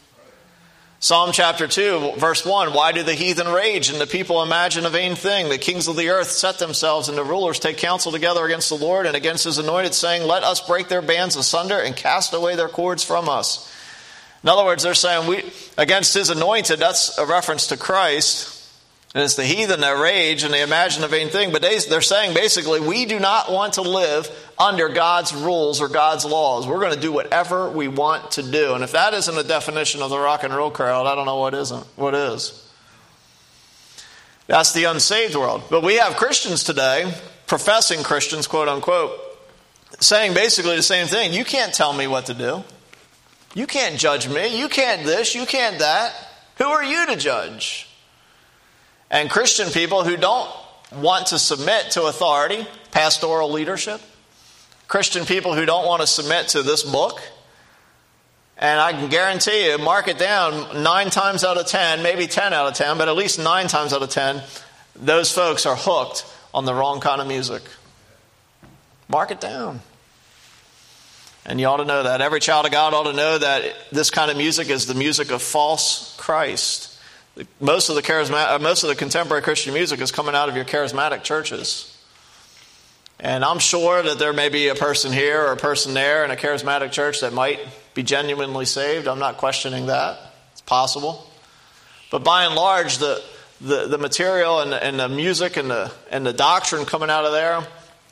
Psalm chapter 2, verse 1. Why do the heathen rage and the people imagine a vain thing? The kings of the earth set themselves and the rulers take counsel together against the Lord and against his anointed, saying, let us break their bands asunder and cast away their cords from us. In other words, they're saying against his anointed. That's a reference to Christ. And it's the heathen that rage and they imagine a vain thing. But they're saying basically, we do not want to live under God's rules or God's laws. We're going to do whatever we want to do. And if that isn't a definition of the rock and roll crowd, I don't know what is. That's the unsaved world. But we have Christians today, professing Christians, quote unquote, saying basically the same thing. You can't tell me what to do. You can't judge me. You can't this. You can't that. Who are you to judge? And Christian people who don't want to submit to authority, pastoral leadership, Christian people who don't want to submit to this book, and I can guarantee you, mark it down, 9 times out of 10, maybe 10 out of 10, but at least 9 times out of 10, those folks are hooked on the wrong kind of music. Mark it down. And you ought to know that. Every child of God ought to know that this kind of music is the music of false Christ. Most of the contemporary Christian music is coming out of your charismatic churches. And I'm sure that there may be a person here or a person there in a charismatic church that might be genuinely saved. I'm not questioning that. It's possible. But by and large, the material and the music and the doctrine coming out of there,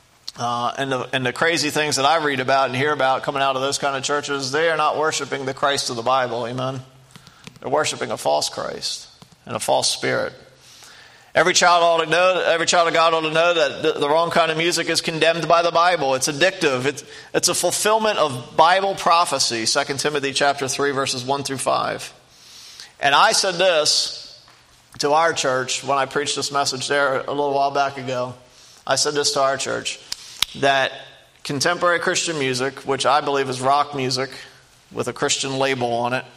and the crazy things that I read about and hear about coming out of those kind of churches, they are not worshiping the Christ of the Bible. Amen. They're worshiping a false Christ and a false spirit. Every child of God ought to know that the wrong kind of music is condemned by the Bible. It's addictive. It's a fulfillment of Bible prophecy, 2 Timothy chapter 3, verses 1 through 5. And I said this to our church when I preached this message there a little while back ago. I said this to our church, that contemporary Christian music, which I believe is rock music with a Christian label on it,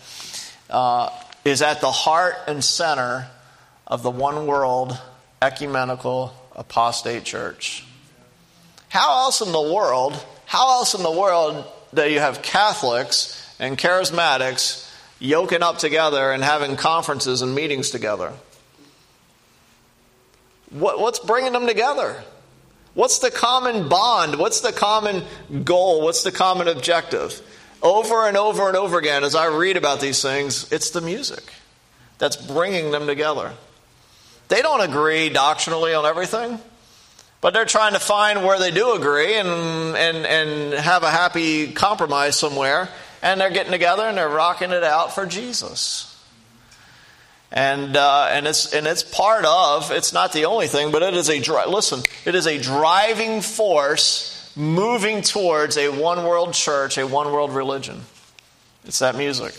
is at the heart and center of the one world ecumenical apostate church. How else in the world do you have Catholics and charismatics yoking up together and having conferences and meetings together? What's bringing them together? What's the common bond? What's the common goal? What's the common objective? Over and over and over again, as I read about these things, it's the music that's bringing them together. They don't agree doctrinally on everything, but they're trying to find where they do agree and have a happy compromise somewhere, and they're getting together and they're rocking it out for Jesus. And it's part of, it's not the only thing, but it is a driving force moving towards a one world church, a one world religion. It's that music.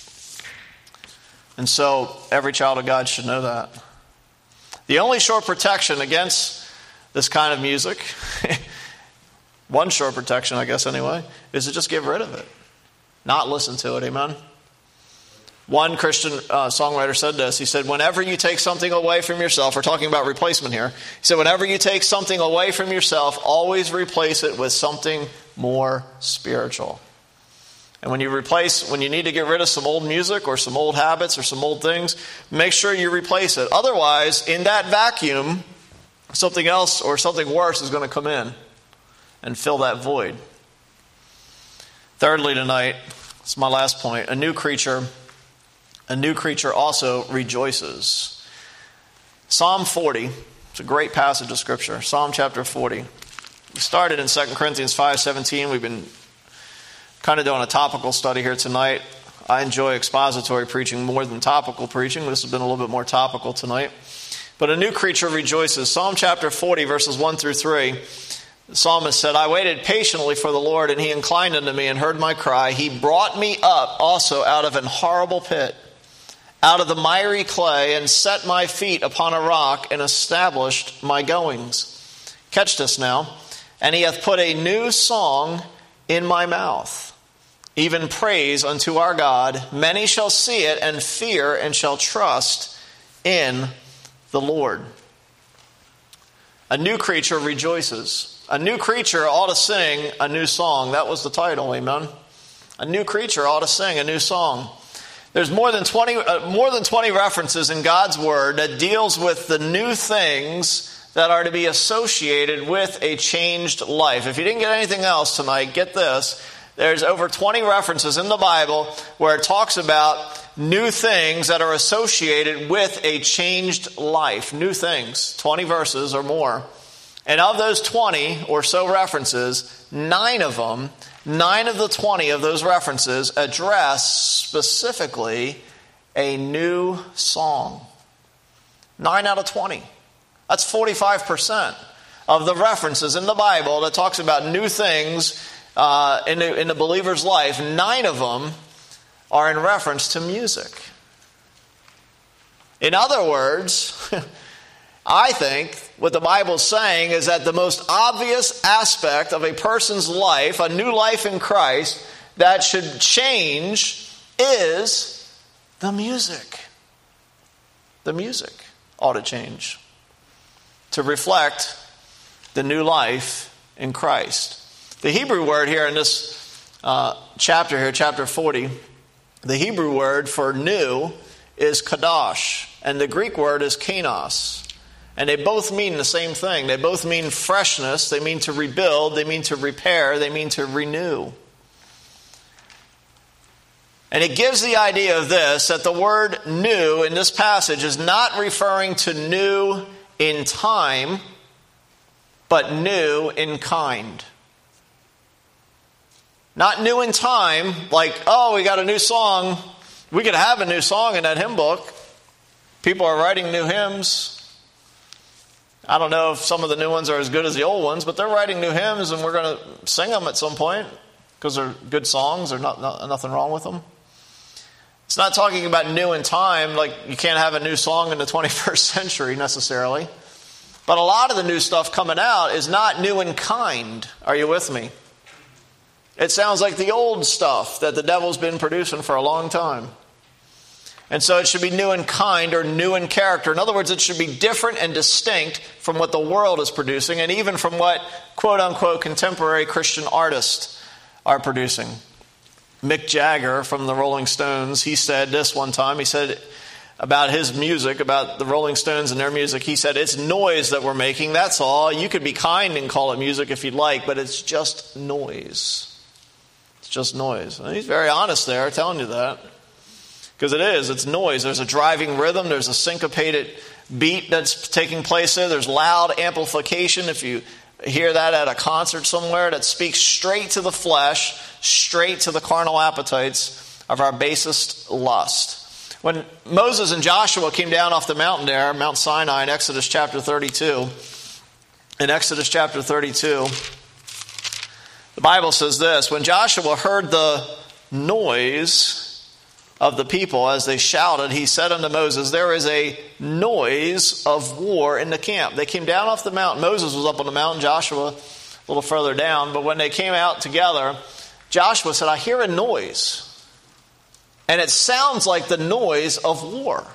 And so every child of God should know that. The only sure protection against this kind of music, one sure protection, I guess anyway, is to just get rid of it. Not listen to it, amen? One Christian songwriter said this. He said, whenever you take something away from yourself, we're talking about replacement here. He said, whenever you take something away from yourself, always replace it with something more spiritual. And when you need to get rid of some old music or some old habits or some old things, make sure you replace it. Otherwise, in that vacuum, something else or something worse is going to come in and fill that void. Thirdly tonight, it's my last point, a new creature also rejoices. Psalm 40, it's a great passage of Scripture. Psalm chapter 40. We started in 2 Corinthians 5:17. We've been kind of doing a topical study here tonight. I enjoy expository preaching more than topical preaching. This has been a little bit more topical tonight. But a new creature rejoices. Psalm chapter 40, verses 1 through 3. The psalmist said, I waited patiently for the Lord, and he inclined unto me and heard my cry. He brought me up also out of an horrible pit, out of the miry clay, and set my feet upon a rock, and established my goings. Catch this now. And he hath put a new song in my mouth, even praise unto our God. Many shall see it and fear, and shall trust in the Lord. A new creature rejoices. A new creature ought to sing a new song. That was the title, amen? A new creature ought to sing a new song. There's more than 20 references in God's Word that deals with the new things that are to be associated with a changed life. If you didn't get anything else tonight, get this. There's over 20 references in the Bible where it talks about new things that are associated with a changed life. New things, 20 verses or more. And of those 20 or so references, 9 of the 20 of those references address specifically a new song. 9 out of 20. That's 45% of the references in the Bible that talks about new things in the believer's life. 9 of them are in reference to music. In other words, I think what the Bible's saying is that the most obvious aspect of a person's life, a new life in Christ, that should change is the music. The music ought to change to reflect the new life in Christ. The Hebrew word here in this chapter here, chapter 40, the Hebrew word for new is kadosh, and the Greek word is kanos. And they both mean the same thing. They both mean freshness. They mean to rebuild. They mean to repair. They mean to renew. And it gives the idea of this, that the word new in this passage is not referring to new in time, but new in kind. Not new in time, like, oh, we got a new song. We could have a new song in that hymn book. People are writing new hymns. I don't know if some of the new ones are as good as the old ones, but they're writing new hymns, and we're going to sing them at some point because they're good songs. There's nothing wrong with them. It's not talking about new in time, like you can't have a new song in the 21st century necessarily. But a lot of the new stuff coming out is not new in kind. Are you with me? It sounds like the old stuff that the devil's been producing for a long time. And so it should be new in kind or new in character. In other words, it should be different and distinct from what the world is producing and even from what quote-unquote contemporary Christian artists are producing. Mick Jagger from the Rolling Stones, he said this one time. He said about his music, about the Rolling Stones and their music, he said, it's noise that we're making, that's all. You could be kind and call it music if you'd like, but it's just noise. It's just noise. And he's very honest there, telling you that. Because it is, it's noise. There's a driving rhythm, there's a syncopated beat that's taking place there. There's loud amplification. If you hear that at a concert somewhere, that speaks straight to the flesh, straight to the carnal appetites of our basest lust. When Moses and Joshua came down off the mountain there, Mount Sinai in Exodus chapter 32, the Bible says this, when Joshua heard the noise of the people as they shouted, he said unto Moses, there is a noise of war in the camp. They came down off the mountain. Moses was up on the mountain, Joshua a little further down. But when they came out together, Joshua said, I hear a noise. And it sounds like the noise of war.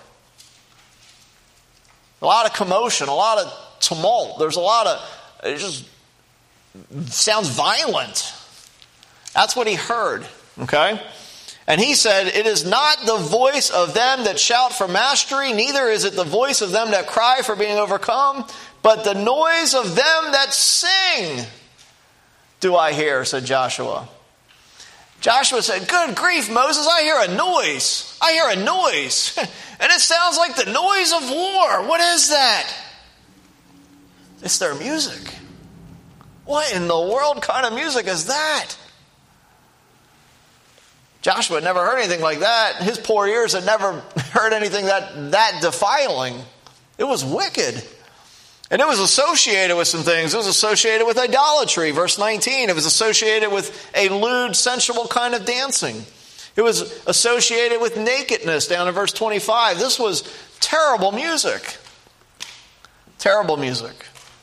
A lot of commotion, a lot of tumult. There's a lot of, it just sounds violent. That's what he heard, okay? And he said, it is not the voice of them that shout for mastery, neither is it the voice of them that cry for being overcome, but the noise of them that sing do I hear, said Joshua. Joshua said, good grief, Moses, I hear a noise. I hear a noise. And it sounds like the noise of war. What is that? It's their music. What in the world kind of music is that? Joshua had never heard anything like that. His poor ears had never heard anything that defiling. It was wicked. And it was associated with some things. It was associated with idolatry, verse 19. It was associated with a lewd, sensual kind of dancing. It was associated with nakedness, down in verse 25. This was terrible music. Terrible music.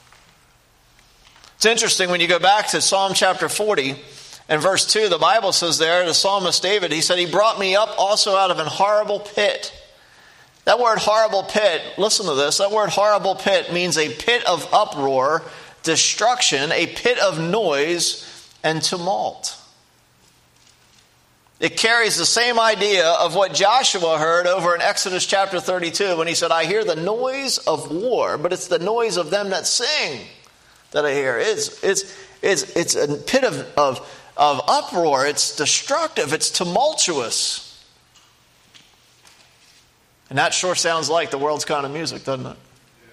It's interesting when you go back to Psalm chapter 40 and verse 2, the Bible says there, the psalmist David, he said, he brought me up also out of an horrible pit. That word horrible pit, listen to this, that word horrible pit means a pit of uproar, destruction, a pit of noise and tumult. It carries the same idea of what Joshua heard over in Exodus chapter 32 when he said, I hear the noise of war, but it's the noise of them that sing that I hear. It's a pit of uproar. It's destructive. It's tumultuous. And that sure sounds like the world's kind of music, doesn't it?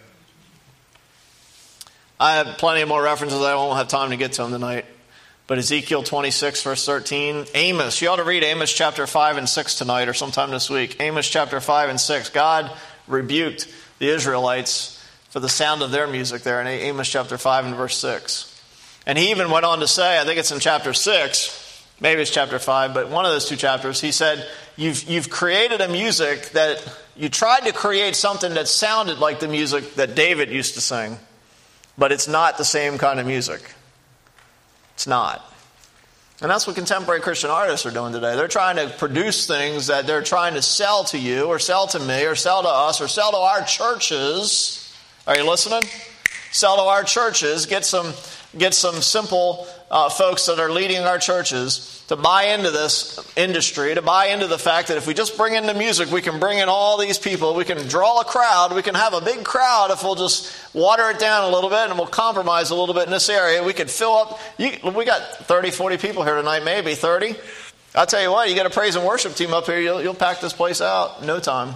I have plenty more references. I won't have time to get to them tonight. But Ezekiel 26, verse 13. Amos. You ought to read Amos chapter 5 and 6 tonight or sometime this week. Amos chapter 5 and 6. God rebuked the Israelites for the sound of their music there in Amos chapter 5 and verse 6. And he even went on to say, I think it's in chapter 6, maybe it's chapter 5, but one of those two chapters, he said, You've created a music that you tried to create something that sounded like the music that David used to sing, but it's not the same kind of music. It's not. And that's what contemporary Christian artists are doing today. They're trying to produce things that they're trying to sell to you or sell to me or sell to us or sell to our churches. Are you listening? Sell to our churches. Get some simple folks that are leading our churches to buy into this industry, to buy into the fact that if we just bring in the music, we can bring in all these people, we can draw a crowd, we can have a big crowd if we'll just water it down a little bit and we'll compromise a little bit in this area. We could fill up, we got 30, 40 people here tonight, maybe 30. I'll tell you what, you get a praise and worship team up here, you'll pack this place out in no time.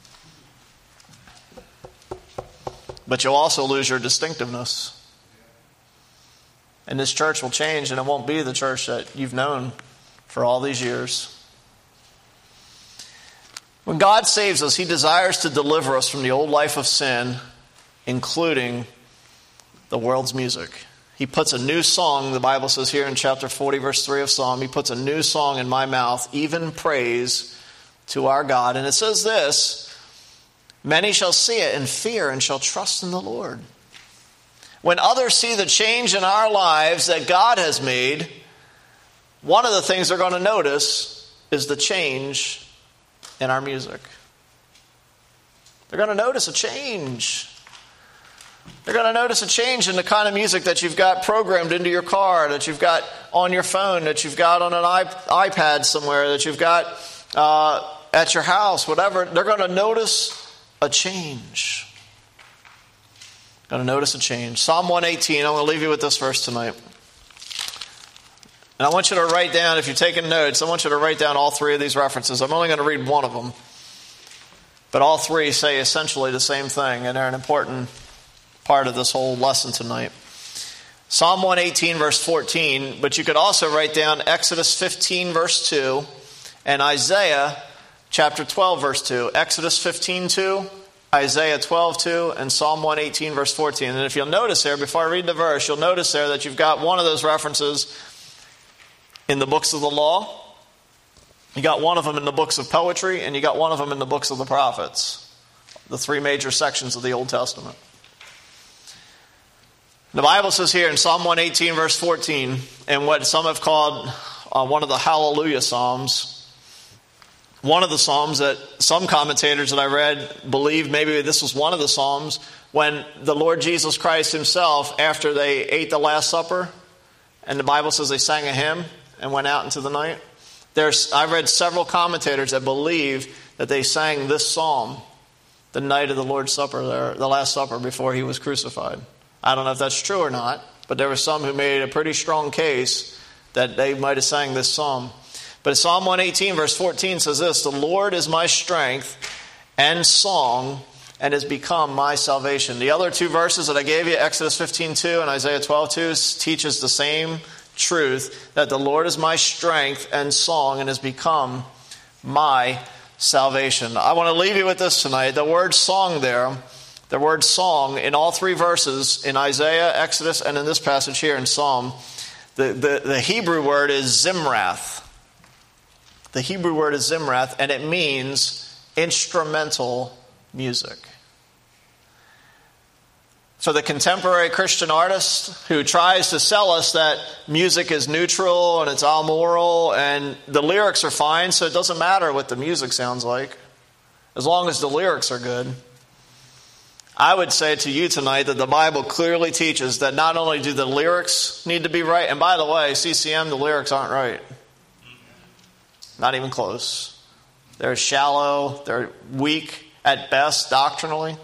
But you'll also lose your distinctiveness. And this church will change, and it won't be the church that you've known for all these years. When God saves us, He desires to deliver us from the old life of sin, including the world's music. He puts a new song, the Bible says here in chapter 40, verse 3 of Psalm, He puts a new song in my mouth, even praise to our God. And it says this, many shall see it and fear and shall trust in the Lord. When others see the change in our lives that God has made, one of the things they're going to notice is the change in our music. They're going to notice a change. They're going to notice a change in the kind of music that you've got programmed into your car, that you've got on your phone, that you've got on an iPad somewhere, that you've got at your house, whatever. They're going to notice a change. Going to notice a change. Psalm 118, I'm going to leave you with this verse tonight. And I want you to write down, if you're taking notes, I want you to write down all three of these references. I'm only going to read one of them. But all three say essentially the same thing, and they're an important part of this whole lesson tonight. Psalm 118, verse 14, but you could also write down Exodus 15, verse 2, and Isaiah chapter 12, verse 2. Exodus 15, 2. Isaiah 12:2 and Psalm 118, verse 14. And if you'll notice there, before I read the verse, you'll notice there that you've got one of those references in the books of the law. You got one of them in the books of poetry, and you got one of them in the books of the prophets. The three major sections of the Old Testament. The Bible says here in Psalm 118, verse 14, and what some have called one of the Hallelujah Psalms, one of the Psalms that some commentators that I read believe maybe this was one of the Psalms when the Lord Jesus Christ Himself, after they ate the Last Supper, and the Bible says they sang a hymn and went out into the night. I've read several commentators that believe that they sang this psalm the night of the Lord's Supper, the Last Supper before He was crucified. I don't know if that's true or not, but there were some who made a pretty strong case that they might have sang this psalm. But Psalm 118, verse 14 says this, the Lord is my strength and song and has become my salvation. The other two verses that I gave you, Exodus 15:2 and Isaiah 12:2, teaches the same truth, that the Lord is my strength and song and has become my salvation. I want to leave you with this tonight. The word song there The word song in all three verses, in Isaiah, Exodus, and in this passage here in Psalm, the Hebrew word is Zimrath. The Hebrew word is Zimrath, and it means instrumental music. For the contemporary Christian artist who tries to sell us that music is neutral and it's amoral and the lyrics are fine, so it doesn't matter what the music sounds like, as long as the lyrics are good. I would say to you tonight that the Bible clearly teaches that not only do the lyrics need to be right, and by the way, CCM, the lyrics aren't right. Not even close. They're shallow, they're weak at best doctrinally,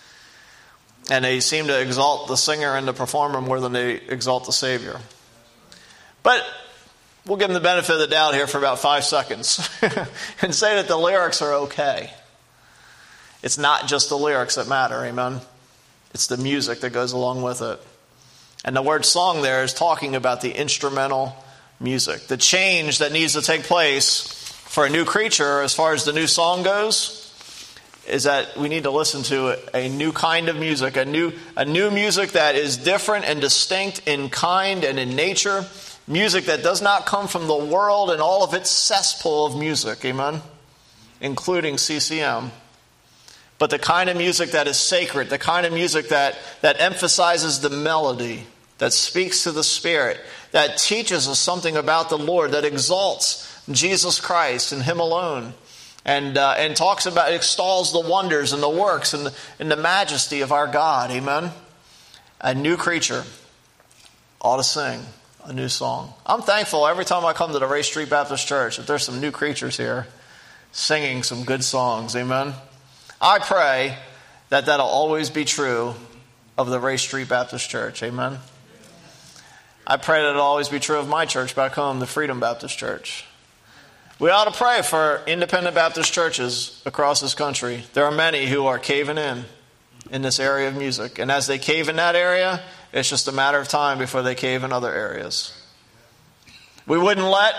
and they seem to exalt the singer and the performer more than they exalt the Savior. But we'll give them the benefit of the doubt here for about 5 seconds and say that the lyrics are okay. It's not just the lyrics that matter, amen? It's the music that goes along with it. And the word song there is talking about the instrumental music. The change that needs to take place for a new creature as far as the new song goes is that we need to listen to a new kind of music, a new music that is different and distinct in kind and in nature, music that does not come from the world and all of its cesspool of music, amen? Including CCM. But the kind of music that is sacred, the kind of music that emphasizes the melody, that speaks to the Spirit, that teaches us something about the Lord, that exalts Jesus Christ and Him alone, and talks about, extols the wonders and the works and the majesty of our God. Amen? A new creature ought to sing a new song. I'm thankful every time I come to the Ray Street Baptist Church that there's some new creatures here singing some good songs. Amen? I pray that that'll always be true of the Ray Street Baptist Church. Amen? I pray that it'll always be true of my church back home, the Freedom Baptist Church. We ought to pray for independent Baptist churches across this country. There are many who are caving in this area of music. And as they cave in that area, it's just a matter of time before they cave in other areas. We wouldn't let,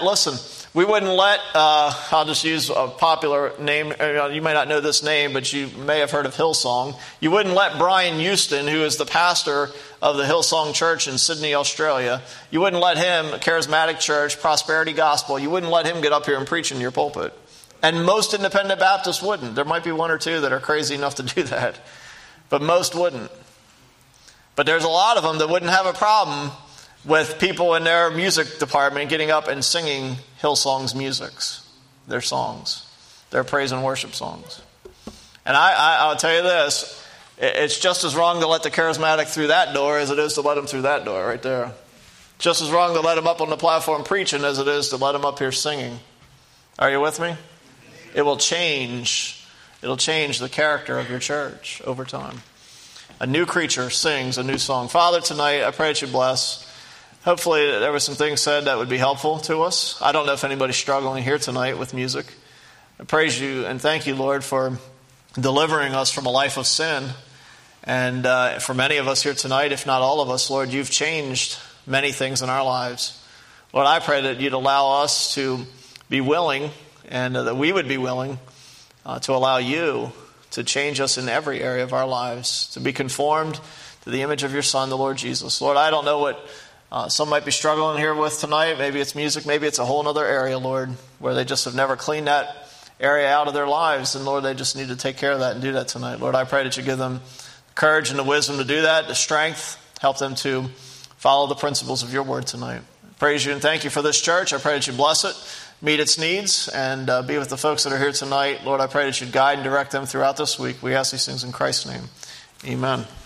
I'll just use a popular name. You may not know this name, but you may have heard of Hillsong. You wouldn't let Brian Houston, who is the pastor of the Hillsong Church in Sydney, Australia, you wouldn't let him, Charismatic Church, Prosperity Gospel, you wouldn't let him get up here and preach in your pulpit. And most independent Baptists wouldn't. There might be one or two that are crazy enough to do that, but most wouldn't. But there's a lot of them that wouldn't have a problem with people in their music department getting up and singing Hillsong's musics, their songs, their praise and worship songs. And I'll tell you this, it's just as wrong to let the charismatic through that door as it is to let them through that door right there. Just as wrong to let them up on the platform preaching as it is to let them up here singing. Are you with me? It will change. It'll change the character of your church over time. A new creature sings a new song. Father, tonight I pray that you bless. Hopefully there were some things said that would be helpful to us. I don't know if anybody's struggling here tonight with music. I praise you and thank you, Lord, for delivering us from a life of sin. And for many of us here tonight, if not all of us, Lord, you've changed many things in our lives. Lord, I pray that you'd allow us to be willing and that we would be willing to allow you to change us in every area of our lives, to be conformed to the image of your Son, the Lord Jesus. Lord, I don't know what some might be struggling here with tonight. Maybe it's music. Maybe it's a whole other area, Lord, where they just have never cleaned that area out of their lives. And Lord, they just need to take care of that and do that tonight. Lord, I pray that you give them the courage and the wisdom to do that, the strength. Help them to follow the principles of your word tonight. Praise you and thank you for this church. I pray that you bless it, meet its needs, and be with the folks that are here tonight. Lord, I pray that you'd guide and direct them throughout this week. We ask these things in Christ's name. Amen.